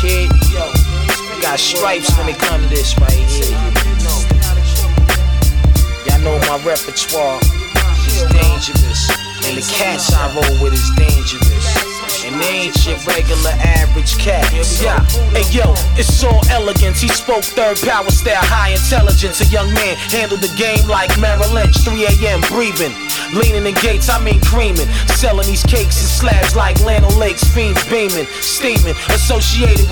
kid. You got stripes when it come to this right here. Y'all know my repertoire is dangerous, and the cats I roll with is dangerous. And they ain't your regular average cat. Yeah, hey yo, it's all elegance. He spoke third power style, high intelligence. A young man handled the game like Merrill Lynch. 3 a.m. breathing, leaning in gates, I mean creaming. Selling these cakes and slabs like Lano Lakes, fiends beaming, steaming. Associated with